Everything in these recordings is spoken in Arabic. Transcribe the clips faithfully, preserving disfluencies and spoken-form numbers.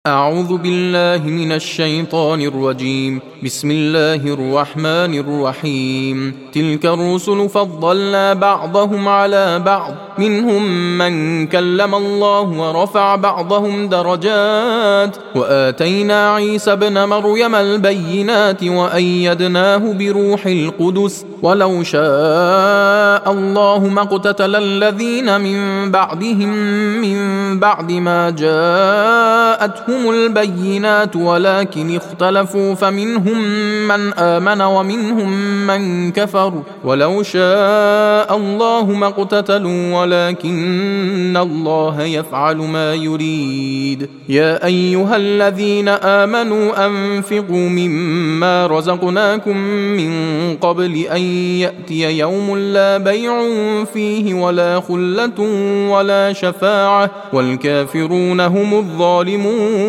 أعوذ بالله من الشيطان الرجيم. بسم الله الرحمن الرحيم. تلك الرسل فضلنا بعضهم على بعض، منهم من كلم الله ورفع بعضهم درجات، وآتينا عيسى ابن مريم البينات وأيدناه بروح القدس، ولو شاء الله ما اقتتل الذين من بعدهم من بعد ما جاءتهم البينات ولكن اختلفوا فمنهم من آمن ومنهم من كفر، ولو شاء الله ما اقتتلوا ولكن الله يفعل ما يريد. يا أيها الذين آمنوا أنفقوا مما رزقناكم من قبل أن يأتي يوم لا بيع فيه ولا خلة ولا شفاعة والكافرون هم الظالمون.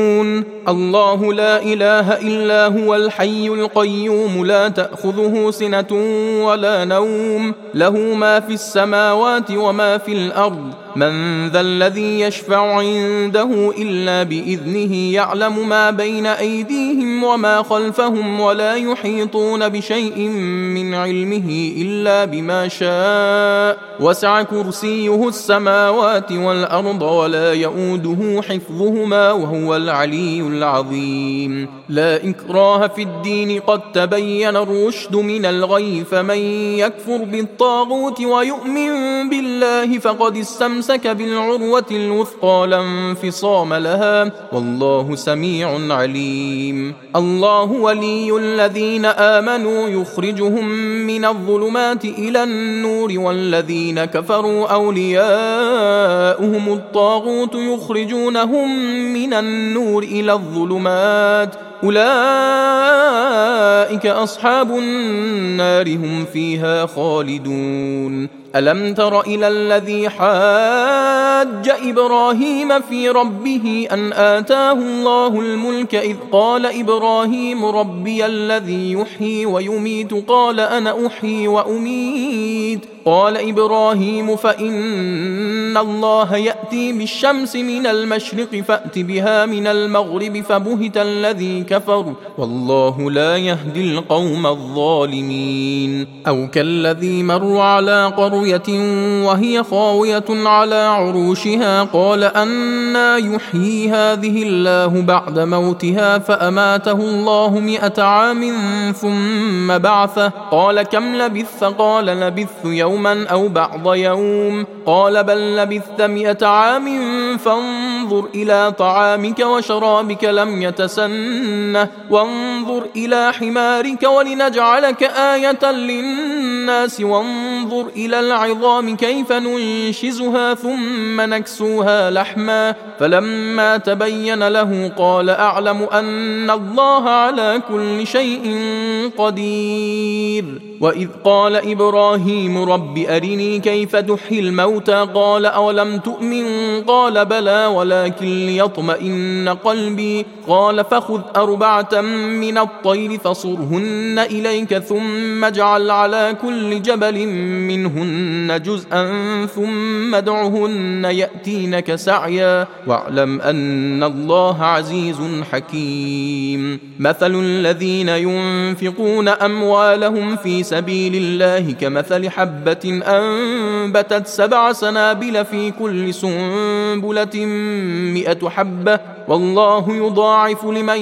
الله لا إله إلا هو الحي القيوم لا تأخذه سنة ولا نوم، له ما في السماوات وما في الأرض. من ذا الذي يشفع عنده إلا بإذنه، يعلم ما بين أيديهم وما خلفهم ولا يحيطون بشيء من علمه إلا بما شاء، وسع كرسيه السماوات والأرض ولا يؤوده حفظهما وهو العلي العظيم. لا إكراه في الدين، قد تبين الرشد من الغي، فمن يكفر بالطاغوت ويؤمن بالله فقد استمسك بالعروة الوثقى لا انفصام لها، والله سميع عليم. الله ولي الذين آمنوا يخرجهم من الظلمات إلى النور، والذين كفروا أولياؤهم الطاغوت يخرجونهم من النور إلى الظلمات، أولئك أصحاب النار هم فيها خالدون. ألم تر إلى الذي حاج إبراهيم في ربه أن آتاه الله الملك، إذ قال إبراهيم ربي الذي يحيي ويميت قال أنا أحيي وأميت، قال إبراهيم فإن الله يأتي بالشمس من المشرق فأت بها من المغرب، فبهت الذي كفر والله لا يهدي القوم الظالمين. أو كالذي مر على قرية وهي خاوية على عروشها قال أنى يحيي هذه الله بعد موتها، فأماته الله مئة عام ثم بعثه، قال كم لبثت؟ قال لبثت يوما أو بعض يوم، قال بل لبثت مئة عام فانظر إلى طعامك وشرابك لم يتسنه، وانظر إلى حمارك ولنجعلك آية للناس، وانظر إلى العظام كيف ننشزها ثم نكسوها لحما، فلما تبين له قال أعلم أن الله على كل شيء قدير. وإذ قال إبراهيم رب أرني كيف تحيي الموتى، قال أولم تؤمن؟ قال بلى ولكن ليطمئن قلبي، قال فخذ أربعة من الطير فصرهن إليك ثم اجعل على كل جبل منهن جزءا ثم ادعهن يأتينك سعيا، واعلم أن الله عزيز حكيم. مثل الذين ينفقون أموالهم في سبيل الله كمثل حبة أنبتت سبع سنابل في كل سنبلة مئة حبة، والله يضاعف لمن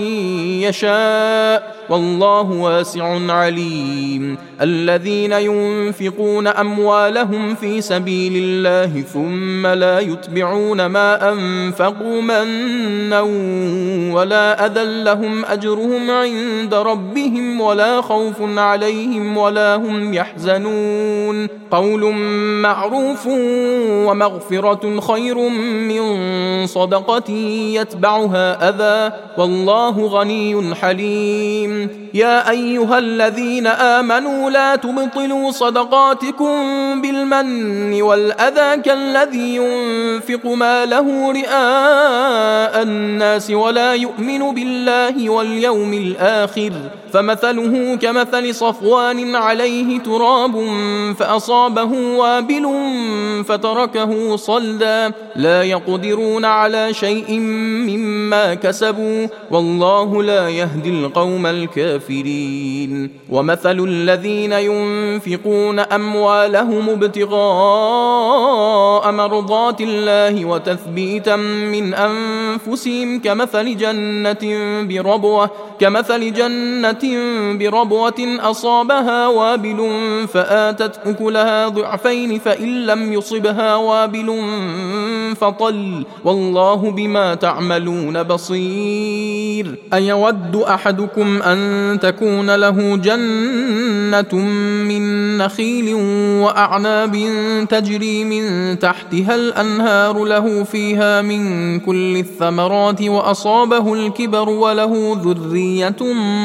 يشاء والله واسع عليم. الذين ينفقون أموالهم في سبيل الله ثم لا يتبعون ما أنفقوا منا ولا أذى لهم أجرهم عند ربهم ولا خوف عليهم ولا هم يحزنون. قول معروف ومغفرة خير من صدقة يتبعها أذى، والله غني حليم. الكريم يا أيها الذين آمنوا لا تبطلوا صدقاتكم بالمن والأذى كالذي ينفق ماله رئاء الناس ولا يؤمن بالله واليوم الآخر فمثله كمثل صفوان عليه تراب فأصابه وابل فتركه صلدا لا يقدرون على شيء مما كسبوا والله لا يهدي القوم الكافرين ومثل الذين ينفقون أموالهم ابتغاء مرضات الله وتثبيتا من أنفسهم كمثل جنة بربوة كمثل جنة بربوة أصابها وابل فآتت أكلها ضعفين فإن لم يصبها وابل فطل والله بما تعملون بصير أيود أحدكم أن تكون له جنة من نخيل وأعناب تجري من تحتها الأنهار له فيها من كل الثمرات وأصابه الكبر وله ذرية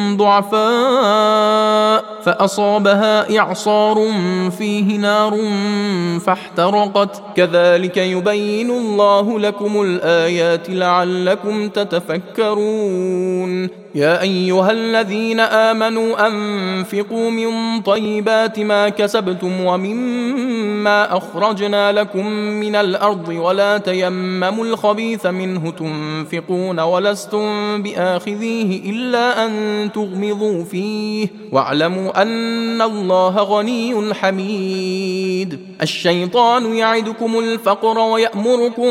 ضعفاء فأصابها إعصار فيه نار فاحترقت كذلك يبين الله لكم الآيات لعلكم تتفكرون يا أيها الذين آمنوا أنفقوا من طيبات ما كسبتم ومما أخرجنا لكم من الأرض ولا تيمموا الخبيث منه تنفقون ولستم بآخذيه إلا أن تغمضوا فيه واعلموا أن الله غني حميد الشيطان يعدكم الفقر ويأمركم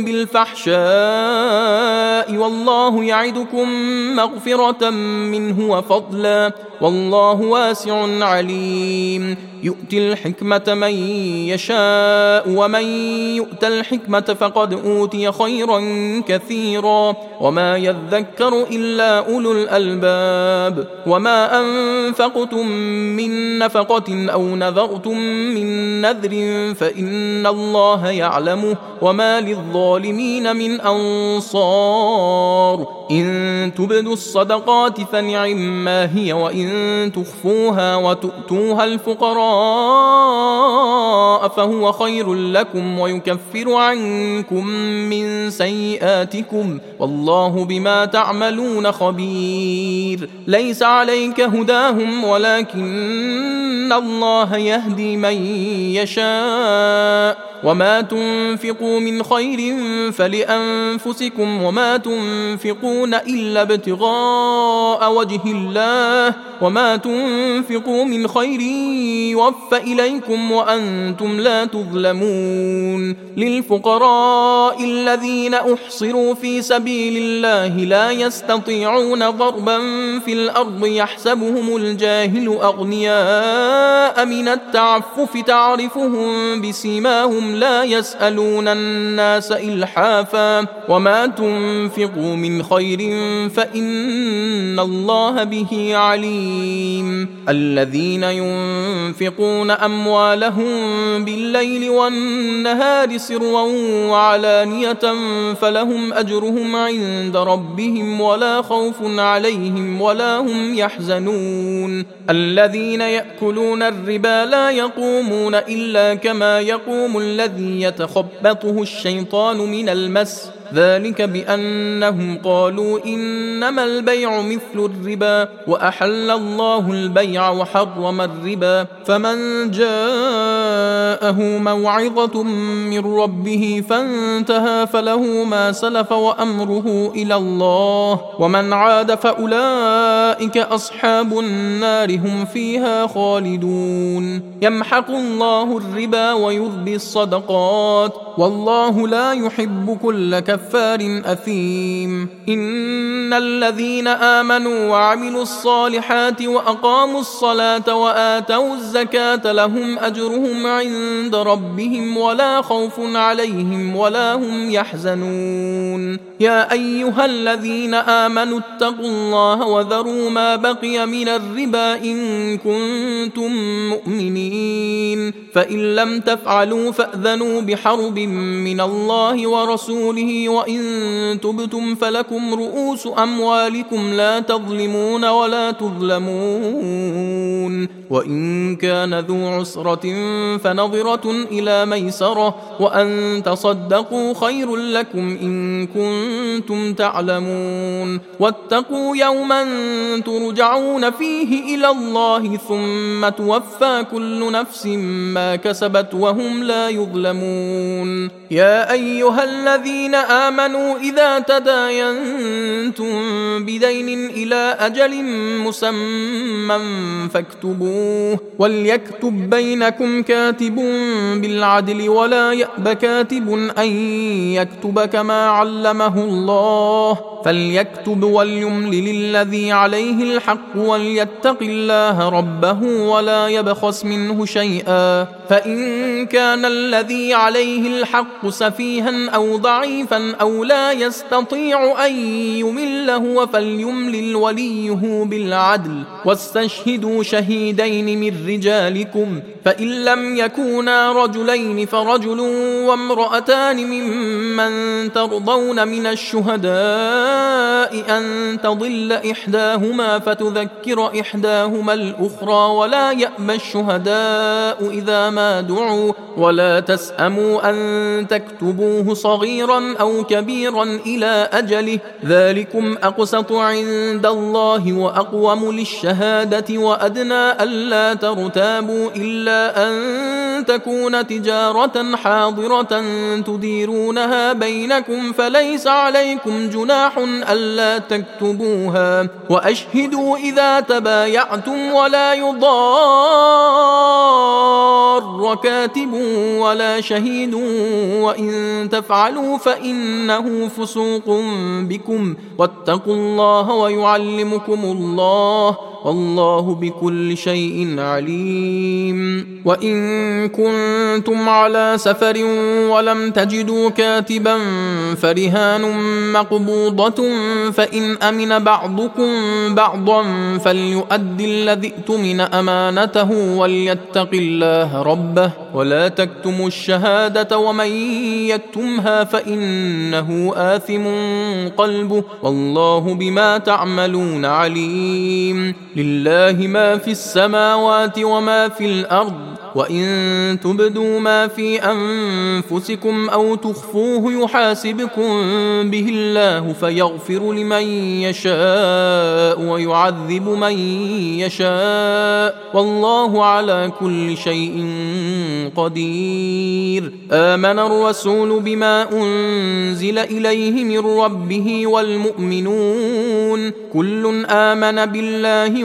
بالفحشاء والله يعدكم مغفرة منه وفضلا والله واسع عليم يؤتي الحكمة من يشاء ومن يؤت الحكمة فقد أوتي خيرا كثيرا وما يذكر إلا أولو الألباب وما أنفقتم من نفقة أو نذرتم من نذر فإن الله يعلمه وما للظالمين من أنصار إن تبدوا الصدقات فنعما هي وإن تخفوها وتؤتوها الفقراء فهو خير لكم ويكفر عنكم من سيئاتكم والله بما تعملون خبير ليس عليك هداهم ولكن الله يهدي من يشاء وما تنفقوا من خير فلأنفسكم وما تنفقون إلا ابتغاء وجه الله وما تنفقوا من خير يوفى إليكم وأنتم لا تظلمون للفقراء الذين أحصروا في سبيل الله لا يستطيعون ضربا في الأرض يحسبهم الجاهل أغنياء من التعفف تعرفهم بسيماهم لا يسألون الناس إلحافا وما تنفقوا من خير فإن الله به عليم الذين ينفقون أموالهم بالليل والنهار سرا وعلانية فلهم أجرهم عند ربهم ولا خوف عليهم ولا هم يحزنون الذين يأكلون الربا لا يقومون إلا كما يقوم الذي يتخبطه الشيطان من المس ذلك بأنهم قالوا إنما البيع مثل الربا وأحل الله البيع وحرم الربا فمن جاءه موعظة من ربه فانتهى فله ما سلف وأمره إلى الله ومن عاد فأولئك أصحاب النار هم فيها خالدون يمحق الله الربا ويربي الصدقات والله لا يحب كل كفار أثيم إن الذين آمنوا وعملوا الصالحات وأقاموا الصلاة وآتوا الزكاة لهم أجرهم عند ربهم ولا خوف عليهم ولا هم يحزنون يا أيها الذين آمنوا اتقوا الله وذروا ما بقي من الربا إن كنتم مؤمنين فإن لم تفعلوا فأذنوا بحرب من الله ورسوله وإن تبتم فلكم رؤوس أموالكم لا تظلمون ولا تظلمون وإن كان ذو عسرة فنظرة إلى ميسرة وأن تصدقوا خير لكم إن كنتم تعلمون واتقوا يوما ترجعون فيه إلى الله ثم توفى كل نفس ما كسبت وهم لا يظلمون يا أيها الذين آمنوا إذا تداينتم بدين إلى أجل مسمى فاكتبوه وليكتب بينكم كاتب بالعدل ولا يأب كاتب أن يكتب كما علمه الله فليكتب وليملل الذي عليه الحق وليتق الله ربه ولا يبخس منه شيئا فإن كان الذي عليه الحق سفيها أو ضعيفا أو لا يستطيع أن يمل هو فليملل وليه بالعدل واستشهدوا شهيدين من رجالكم فإن لم يكونا رجلين فرجل وامرأتان ممن ترضون من الشهداء أن تضل إحداهما فتذكر إحداهما الأخرى ولا يأبى الشهداء إذا ما دعوا ولا تسأموا أن تكتبوه صغيرا أو كبيرا إلى أجله ذلكم أقسط عند الله وأقوم للشهادة وأدنى ألا ترتابوا إلا أن تكون تجارة حاضرة تديرونها بينكم فليس عليكم جناح ألا تكتبوها وأشهدوا إذا تبايعتم ولا يضار كاتب ولا شهيد وإن تفعلوا فإنه فسوق بكم واتقوا الله ويعلمكم الله والله بكل شيء عليم وإن كنتم على سفر ولم تجدوا كاتبا فرهان مقبوضة فإن أمن بعضكم بعضا فليؤدي الذي اؤتمن أمانته وليتق الله ربه ولا تكتموا الشهادة ومن يكتمها فإنه آثم قلبه والله بما تعملون عليم لله ما في السماوات وما في الأرض وإن تبدوا ما في أنفسكم أو تخفوه يحاسبكم به الله فيغفر لمن يشاء ويعذب من يشاء والله على كل شيء قدير آمن الرسول بما أنزل إليه من ربه والمؤمنون كل آمن بالله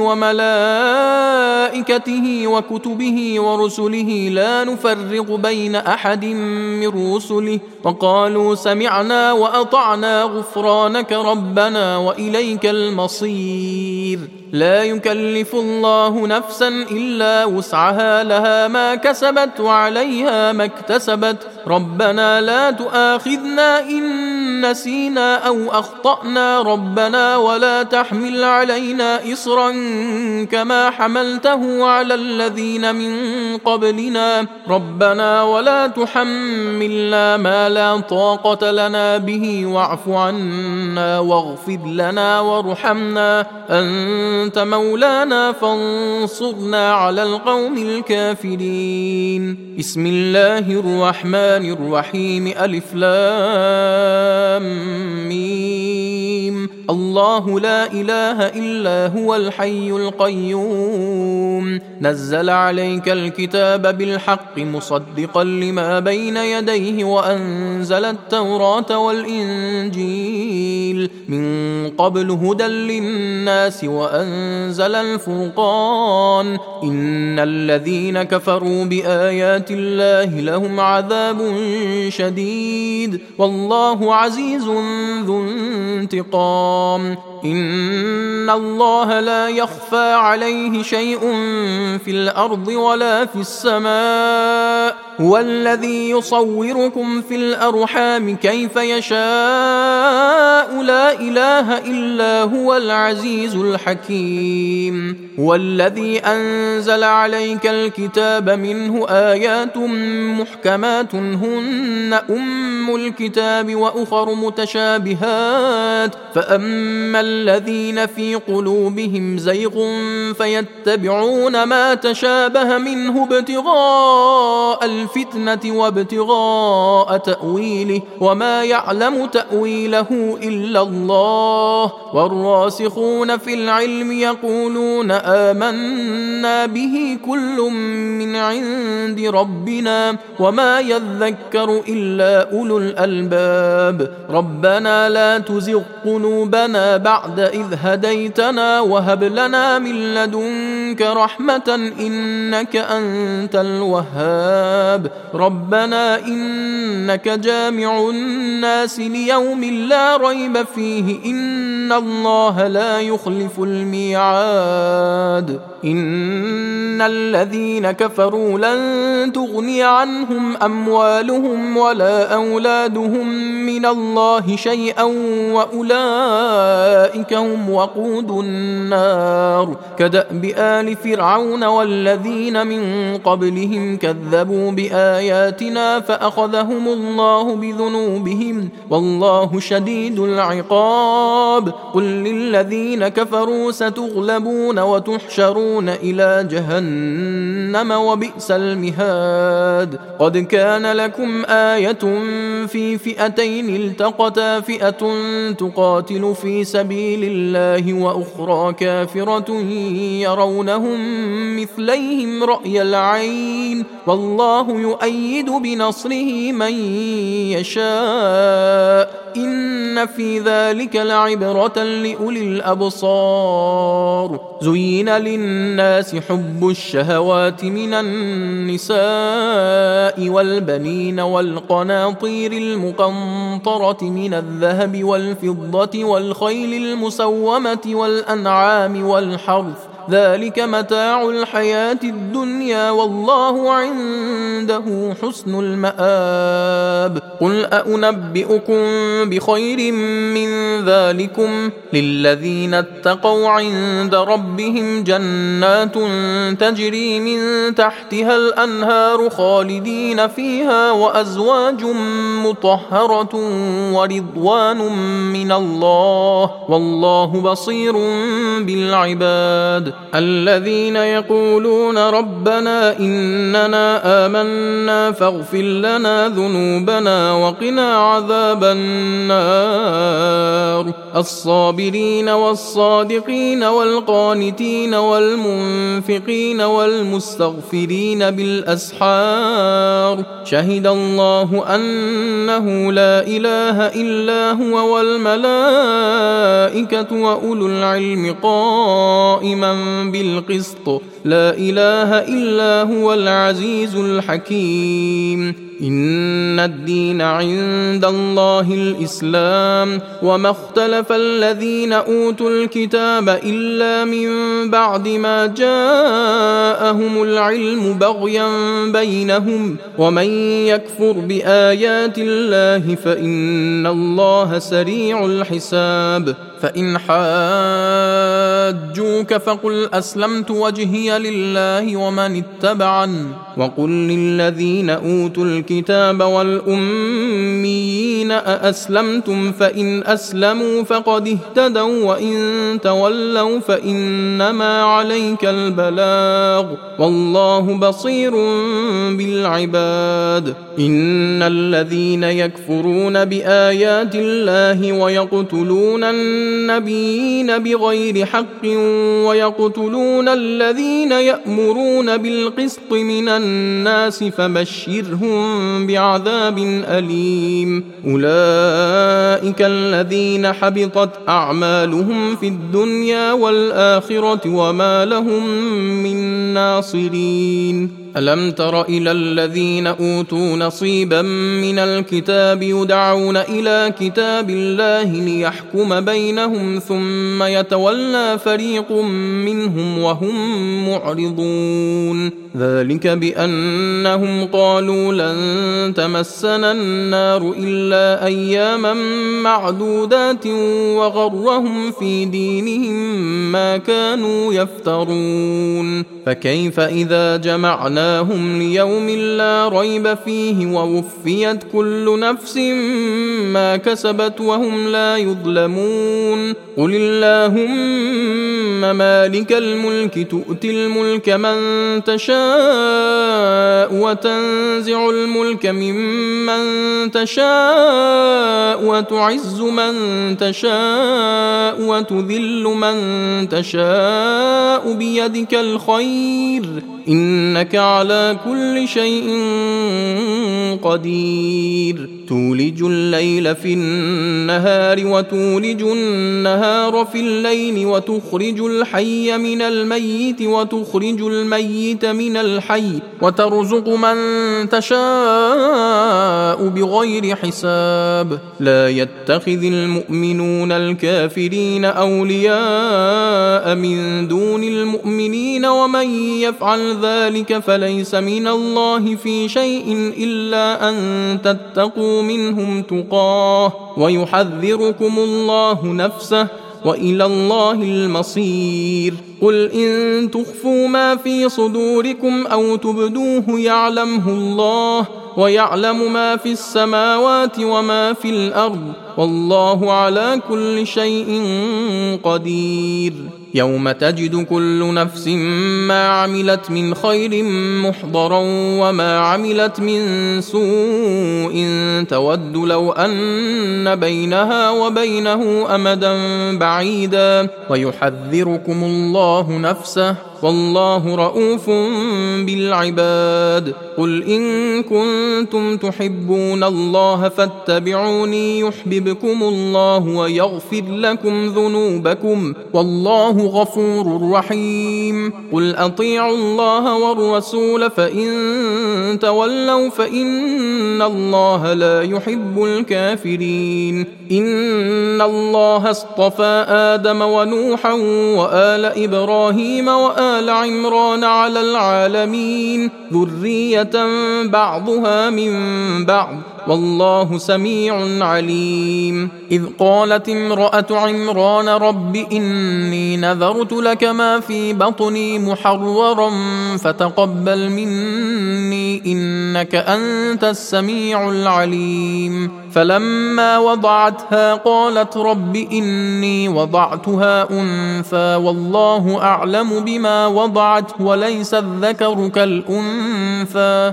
وملائكته وكتبه ورسله لا نفرق بين أحد من رسله وقالوا سمعنا وأطعنا غفرانك ربنا وإليك المصير لا يكلف الله نفسا إلا وسعها لها ما كسبت وعليها ما اكتسبت ربنا لا تؤاخذنا إن نسينا أو أخطأنا ربنا ولا تحمل علينا إصرا كما حملته على الذين من قبلنا ربنا ولا تحملنا ما لا طاقة لنا به واعف عنا واغفر لنا وارحمنا أنت مولانا فانصرنا على القوم الكافرين بسم الله الرحمن الرحيم ألف لام ميم الله لا إله إلا هو الحي القيوم نزل عليك الكتاب بالحق مصدقا لما بين يديه وأنزل التوراة والإنجيل من قبل هدى للناس وأنزل الفرقان إن الذين كفروا بآيات الله لهم عذاب شديد والله عزيز ذو انتقام إن الله لا يخفى عليه شيء في الأرض ولا في السماء هو الذي يصوركم في الأرحام كيف يشاء لا لا إله إلا هو العزيز الحكيم. هو الذي أنزل عليك الكتاب منه آيات محكمات هن أم الكتاب وأخر متشابهات فأما الذين في قلوبهم زيغ فيتبعون ما تشابه منه ابتغاء الفتنة وابتغاء تأويله وما يعلم تأويله إلا الله والراسخون في العلم يقولون آمنا به كل من عند ربنا وما يذكر إلا أولو الألباب. ربنا لا تزغ قلوبنا بعد إذ هديتنا وهب لنا من لدنك رحمة إنك أنت الوهاب. ربنا إنك جامع الناس ليوم لا ريب فيه إن الله لا يخلف الميعاد. إن الذين كفروا لن تغني عنهم أموالهم ولا أولادهم من الله شيئا وأولئك هم وقود النار. كدأب آل فرعون والذين من قبلهم كذبوا بآياتنا فأخذهم الله بذنوبهم والله شديد العقاب. قل للذين كفروا ستغلبون وتحشرون إلى جهنم وبئس المهاد. قد كان لكم آية في فئتين التقتا فئة تقاتل في سبيل الله وأخرى كافرة يرونهم مثليهم رأي العين والله يؤيد بنصره من يشاء إن في ذلك لعبرة لأولي الأبصار. زين للناس حب الشهوات من النساء والبنين والقناطير المقنطرة من الذهب والفضة والخيل المسومة والأنعام والحرث ذلك متاع الحياة الدنيا والله عنده حسن المآب. قل أنبئكم بخير من ذلكم للذين اتقوا عند ربهم جنات تجري من تحتها الأنهار خالدين فيها وأزواج مطهرة ورضوان من الله والله بصير بالعباد. الذين يقولون ربنا إننا آمنا فاغفر لنا ذنوبنا وقنا عذاب النار. الصابرين والصادقين والقانتين والمنفقين والمستغفرين بالأسحار. شهد الله أنه لا إله إلا هو والملائكة وأولو العلم قائما بالقسط لا إله إلا هو العزيز الحكيم. إن الدين عند الله الإسلام وما اختلف الذين أوتوا الكتاب إلا من بعد ما جاءهم العلم بغيا بينهم ومن يكفر بآيات الله فإن الله سريع الحساب. فإن حاجوك فقل أسلمت وجهي لله ومن اتبعني وقل للذين أوتوا الكتاب والأميين أأسلمتم فإن أسلموا فقد اهتدوا وإن تولوا فإنما عليك البلاغ والله بصير بالعباد. إن الذين يكفرون بآيات الله ويقتلون النبيين بغير حق ويقتلون الذين يأمرون بالقسط من الناس فبشرهم بعذاب أليم. أولئك الذين حبطت أعمالهم في الدنيا والآخرة وما لهم من ناصرين. ألم تر إلى الذين أوتوا نصيبا من الكتاب يدعون إلى كتاب الله ليحكم بينهم بينهم ثم يتولى فريق منهم وهم معرضون ذلك بأنهم قالوا لن تمسنا النار إلا أياما معدودات وغرهم في دينهم ما كانوا يفترون فكيف إذا جمعناهم ليوم لا ريب فيه ووفيت كل نفس ما كسبت وهم لا يظلمون قل اللهم مالك الملك تؤتي الملك من تشاء وتنزع الملك ممن تشاء وتعز من تشاء وتذل من تشاء بيدك الخير إنك على كل شيء قدير تولج الليل في النهار وتولج النهار في الليل وتخرج الحي من الميت وتخرج الميت من الحي وترزق من تشاء بغير حساب لا يتخذ المؤمنون الكافرين أولياء من دون المؤمنين ومن يفعل ذلك فليس من الله في شيء إلا أن تتقوا منهم تقاه ويحذركم الله نفسه وإلى الله المصير قل إن تخفوا ما في صدوركم أو تبدوه يعلمه الله ويعلم ما في السماوات وما في الأرض والله على كل شيء قدير يوم تجد كل نفس ما عملت من خير محضرا وما عملت من سوء تود لو أن بينها وبينه أمدا بعيدا ويحذركم الله نفسه والله رؤوف بالعباد قل إن كنتم تحبون الله فاتبعوني يحببكم الله ويغفر لكم ذنوبكم والله غفور رحيم قل أطيعوا الله والرسول فإن تولوا فإن الله لا يحب الكافرين إن الله اصطفى آدم ونوحا وآل إبراهيم وآل عمران على العالمين ذرية بعضها من بعض والله سميع عليم إذ قالت امرأة عمران رب إني نذرت لك ما في بطني محررا فتقبل مني إنك أنت السميع العليم فلما وضعتها قالت رب إني وضعتها أنثى والله أعلم بما وضعت وليس الذكر كالأنثى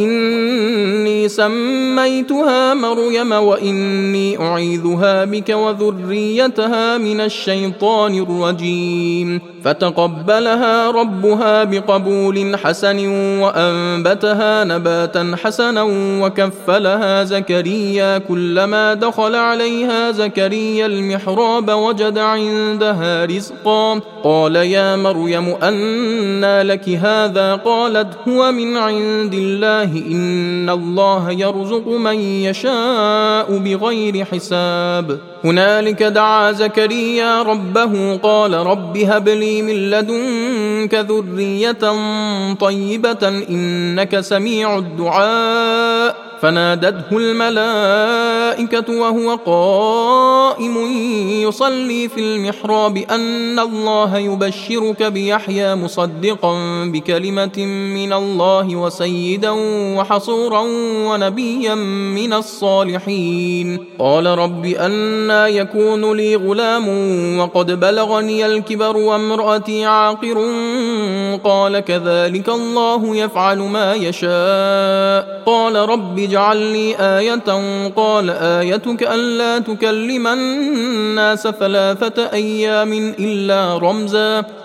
وإني سميتها مريم وإني أعيذها بك وذريتها من الشيطان الرجيم فتقبلها ربها بقبول حسن وأنبتها نباتا حسنا وكفلها زكريا كلما دخل عليها زكريا المحراب وجد عندها رزقا قال يا مريم أنى لك هذا قالت هو من عند الله إن الله يرزق من يشاء بغير حساب هنالك دعا زكريا ربه قال رب هب لي من لدنك ذرية طيبة إنك سميع الدعاء فنادته الملائكة وهو قائم يصلي في المحراب أن الله يبشرك بيحيى مصدقا بكلمة من الله وسيدا وحصورا ونبيا من الصالحين قال رب أنى يكون لي غلام وقد بلغني الكبر وامرأتي عاقر قال كذلك الله يفعل ما يشاء قال رب اجعل لي آية قال آيتك ألا تكلم الناس ثلاثة أيام إلا رمزا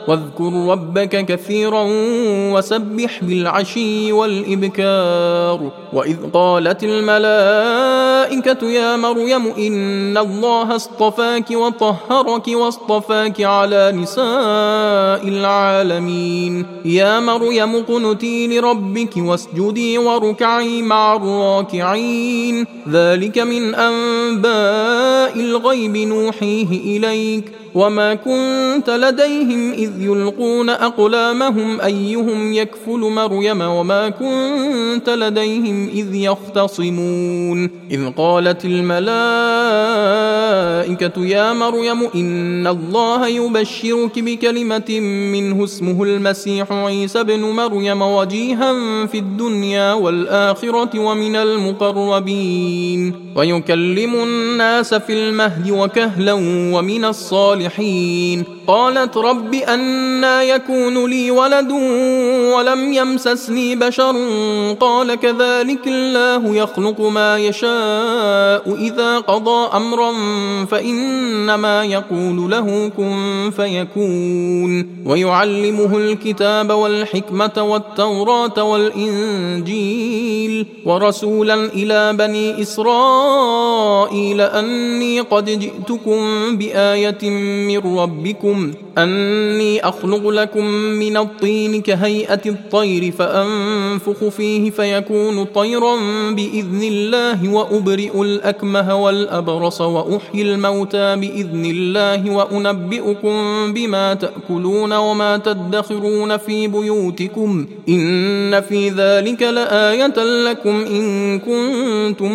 واذكر ربك كثيرا وسبح بالعشي والإبكار. وإذ قالت الملائكة يا مريم إن الله اصطفاك وطهرك واصطفاك على نساء العالمين. يا مريم اقنتي لربك واسجدي واركعي مع الراكعين. ذلك من أنباء الغيب نوحيه إليك وما كنت لديهم إذ يلقون أقلامهم أيهم يكفل مريم وما كنت لديهم إذ يختصمون. إذ قالت الملائكة يا مريم إن الله يبشرك بكلمة منه اسمه المسيح عيسى بن مريم وجيها في الدنيا والآخرة ومن المقربين ويكلم الناس في المهد وكهلا ومن الصالحين. قالت رب أنى يكون لي ولد ولم يمسسني بشر قال كذلك الله يخلق ما يشاء إذا قضى أمرا فإنما يقول له كن فيكون. ويعلمه الكتاب والحكمة والتوراة والإنجيل ورسولا إلى بني إسرائيل أني قد جئتكم بآية من ربكم أني أخلق لكم من الطين كهيئة الطير فأنفخ فيه فيكون طيرا بإذن الله وأبرئ الأكمه والأبرص وأحيي الموتى بإذن الله وأنبئكم بما تأكلون وما تدخرون في بيوتكم إن في ذلك لآية لكم إن كنتم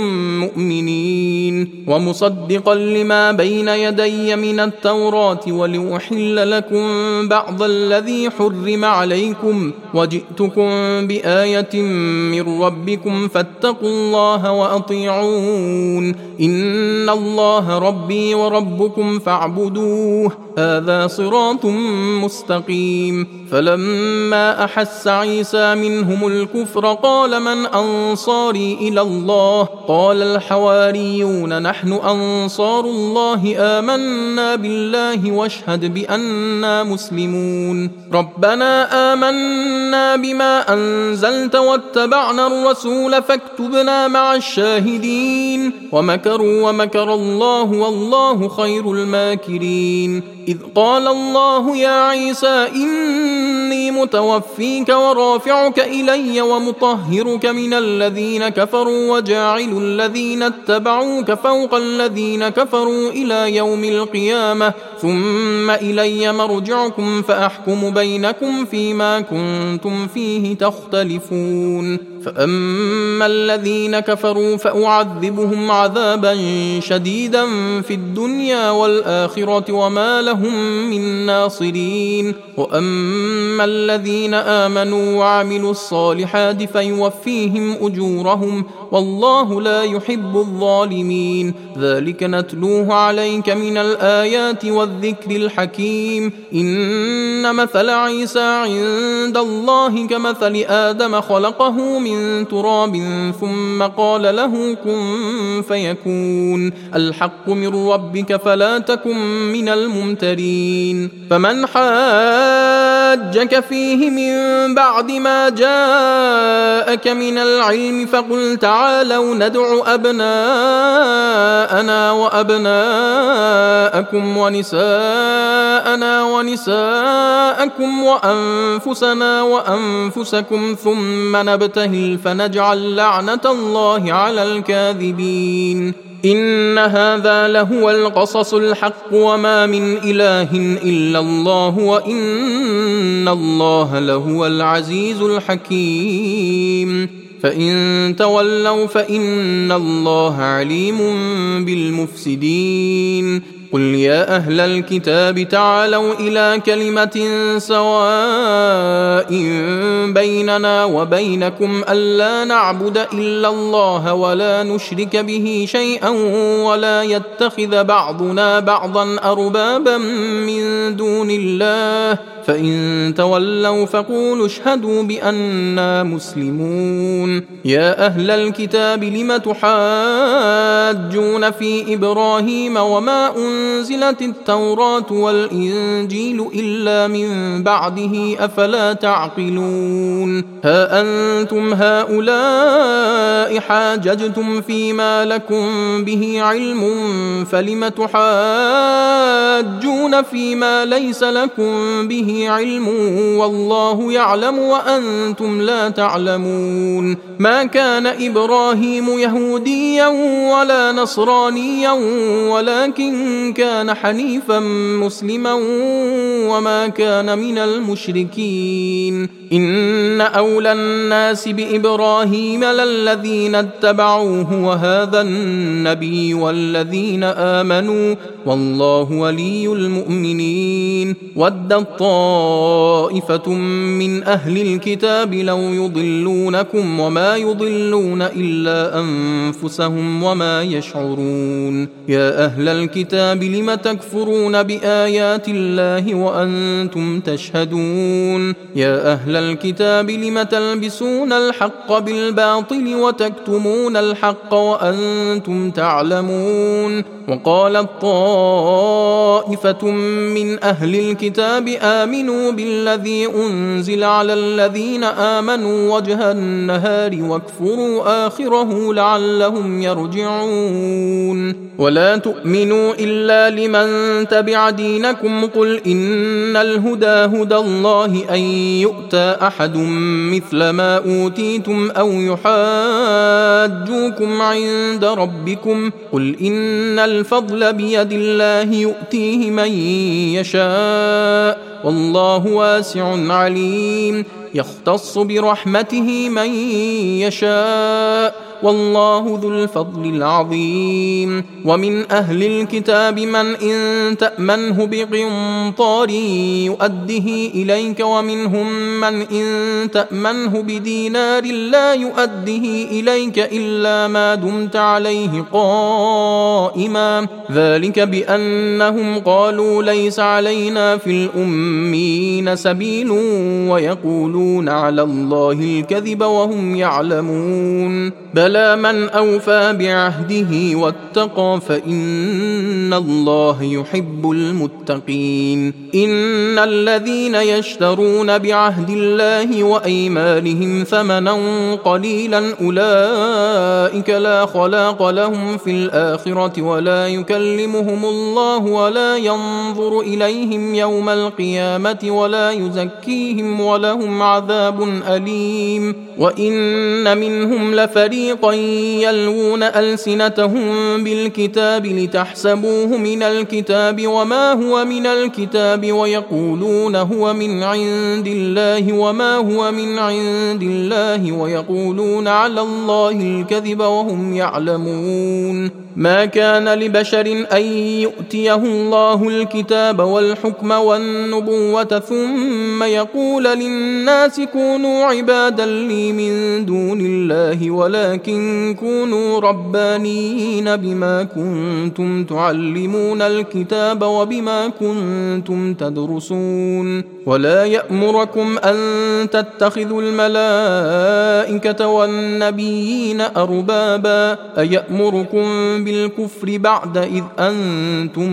مؤمنين. ومصدقا لما بين يدي من التوراة ولأحل لكم بعض الذي حرم عليكم وجئتكم بآية من ربكم فاتقوا الله وأطيعون إن الله ربي وربكم فاعبدوه هذا صراط مستقيم. فلما أحس عيسى منهم الكفر قال من أنصاري إلى الله قال الحواريون نحن أنصار الله آمنا بالله واشهد بأننا مسلمون. ربنا آمنا بما أنزلت واتبعنا الرسول فاكتبنا مع الشاهدين. ومكروا ومكر الله والله خير الماكرين. إذ قال الله يا عيسى إني متوفيك ورافعك إلي ومطهرك من الذين كفروا وجاعل الذين اتبعوك فوق الذين كفروا إلى يوم القيامة ثم إلي مرجعكم فأحكم بينكم فيما كنتم فيه تختلفون. فأما الذين كفروا فأعذبهم عذابا شديدا في الدنيا والآخرة وما لهم من ناصرين. وأما الذين آمنوا وعملوا الصالحات فيوفيهم أجورهم والله لا يحب الظالمين. ذلك نتلوه عليك من الآيات والذكر الحكيم. إن مثل عيسى عند الله كمثل آدم خلقه من تراب ثم قال له كن فيكون. الحق من ربك فلا تكن من الممترين. فمن حاجك فيه من بعد ما جاءك من العلم فقل تعالوا ندع أبناءنا وأبناءكم ونساءنا ونساءكم وأنفسنا وأنفسكم ثم نبتهل فنجعل لعنة الله على الكاذبين. إن هذا لهو القصص الحق وما من إله إلا الله وإن الله لهو العزيز الحكيم. فإن تولوا فإن الله عليم بالمفسدين. قل يا أهل الكتاب تعالوا إلى كلمة سواء بيننا وبينكم ألا نعبد إلا الله ولا نشرك به شيئا ولا يتخذ بعضنا بعضا أربابا من دون الله فإن تولوا فقولوا اشهدوا بأننا مسلمون. يا أهل الكتاب لم تحاجون في إبراهيم وما أنزل أنزلت التوراة والإنجيل إلا من بعده أفلا تعقلون ها أنتم هؤلاء حاججتم فيما لكم به علم فلم تحاجون فيما ليس لكم به علم والله يعلم وأنتم لا تعلمون ما كان إبراهيم يهوديا ولا نصرانيا ولكن كان حنيفا مسلما وما كان من المشركين إن أولى الناس بإبراهيم للذين اتبعوه وهذا النبي والذين آمنوا والله ولي المؤمنين ودت طائفة من أهل الكتاب لو يضلونكم وما يضلون إلا أنفسهم وما يشعرون يا أهل الكتاب لم تكفرون بآيات الله وأنتم تشهدون يا أهل الكتاب لم تلبسون الحق بالباطل وتكتمون الحق وأنتم تعلمون وقالت طائفة من أهل الكتاب آمنوا بالذي أنزل على الذين آمنوا وجه النهار واكفروا آخره لعلهم يرجعون ولا تؤمنوا إلا لمن تبع دينكم قل إن الهدى هدى الله أن يؤتى أحد مثل ما أوتيتم أو يحاجوكم عند ربكم قل إن الفضل بيد الله يؤتيه من يشاء والله واسع عليم يختص برحمته من يشاء والله ذو الفضل العظيم ومن أهل الكتاب من إن تأمنه بقنطار يؤده إليك ومنهم من إن تأمنه بدينار لا يؤده إليك إلا ما دمت عليه قائما ذلك بأنهم قالوا ليس علينا في الأمين سبيل ويقولون على الله الكذب وهم يعلمون بلى من أوفى بعهده واتقى فإن الله يحب المتقين إن الذين يشترون بعهد الله وأيمانهم ثمنا قليلا أولئك لا خلاق لهم في الآخرة ولا يكلمهم الله ولا ينظر إليهم يوم القيامة ولا يزكيهم ولهم عذاب أليم وإن منهم لفريقا يلوون ألسنتهم بالكتاب لتحسبوه من الكتاب وما هو من الكتاب ويقولون هو من عند الله وما هو من عند الله ويقولون على الله الكذب وهم يعلمون ما كان لبشر أن يؤتيه الله الكتاب والحكم والنبوة ثم يقول للناس كونوا عبادا لي من دون الله ولكن كونوا ربانيين بما كنتم تعلمون الكتاب وبما كنتم تدرسون ولا يأمركم أن تتخذوا الملائكة والنبيين أربابا أيأمركم بالكفر بعد إذ أنتم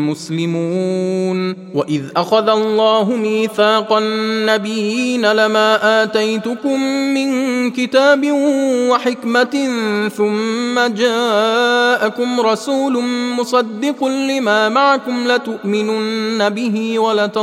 مسلمون وإذ أخذ الله ميثاق النبيين لما آتيتكم من كتاب وحكمة ثم جاءكم رسول مصدق لما معكم لتؤمنن به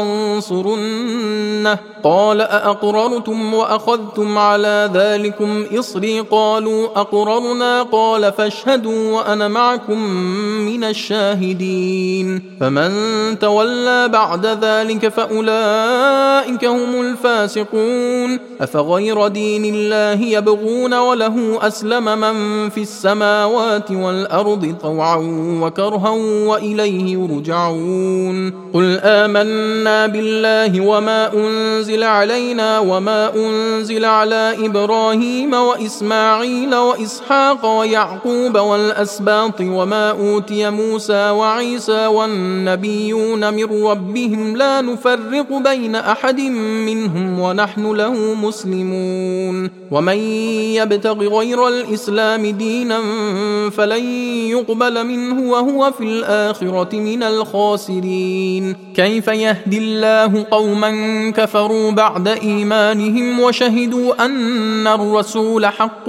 ولتنصرنه قال أأقررتم وأخذتم على ذلكم إصري قالوا أقررنا قال فاشهدوا وأنا معكم من الشاهدين فمن تولى بعد ذلك فأولئك هم الفاسقون أفغير دين الله يبغون وله أسلم من في السماوات والأرض طوعا وكرها وإليه يرجعون قل آمنا بالله وما أنزل علينا وما أنزل على إبراهيم وإسماعيل وإسحاق ويعقوب والأسباط وما أوتي موسى وعيسى والنبيون من ربهم لا نفرق بين أحد منهم ونحن له مسلمون ومن يبتغ غير الإسلام دينا فلن يقبل منه وهو في الآخرة من الخاسرين. كيف يهدي الله قوما كفروا بعد إيمانهم وشهدوا أن الرسول حق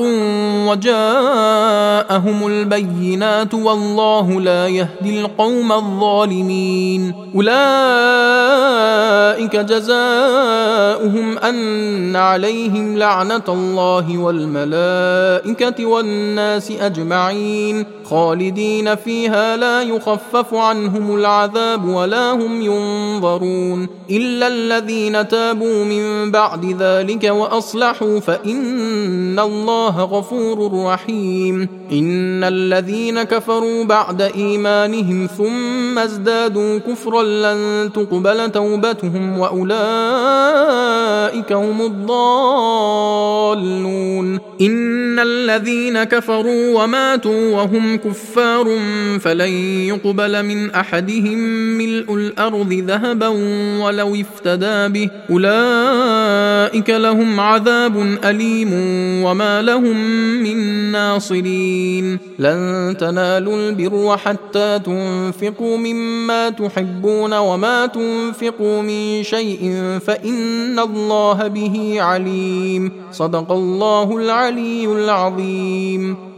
وجاءهم البينات والله لا يهدي القوم الظالمين. أولئك جزاؤهم أن عليهم لعنة الله والملائكة والناس أجمعين خالدين فيها لا يخفف عنهم العذاب ولا هم ينظرون إلا الذين تابوا من بعد ذلك وأصلحوا فإن الله غفور رحيم. إن الذين كفروا بعد إيمانهم ثم ازدادوا كفرا لن تقبل توبتهم وأولئك هم الضالون. إن الذين كفروا وماتوا وهم كفار فلن يقبل من أحدهم ملء الأرض ذهبا ولو افتدى به أولئك لهم عذاب أليم وما لهم من ناصرين. لن تنالوا البر حتى تنفقوا مما تحبون وما تنفقوا من شيء فإن الله به عليم. صدق الله العلي العظيم.